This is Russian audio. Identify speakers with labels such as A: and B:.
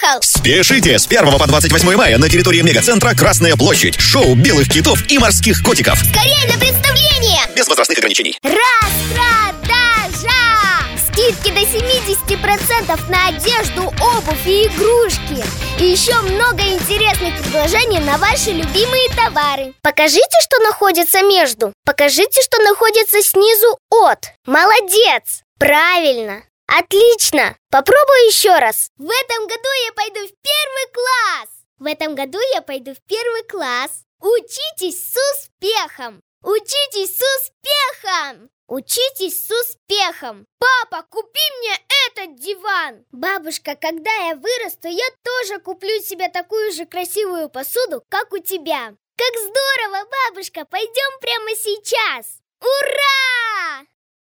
A: приехал!
B: Спешите! С 1 по 28 мая на территории Мегацентра Красная площадь. Шоу белых китов и морских котиков.
A: Скорее на представление!
B: Без возрастных ограничений.
A: Распродажа! Скидки до 70% на одежду, обувь и игрушки. И еще много интересных предложений на ваши любимые товары. Покажите, что находится между. Покажите, что находится снизу от. Молодец! Правильно! Отлично! Попробуй еще раз. В этом году я пойду в 1 класс. В этом году я пойду в 1 класс. Учитесь с успехом! Учитесь с успехом! Учитесь с успехом! Папа, купи мне этот диван! Бабушка, когда я вырасту, я тоже куплю себе такую же красивую посуду, как у тебя. Как здорово, бабушка! Пойдем прямо сейчас! Ура!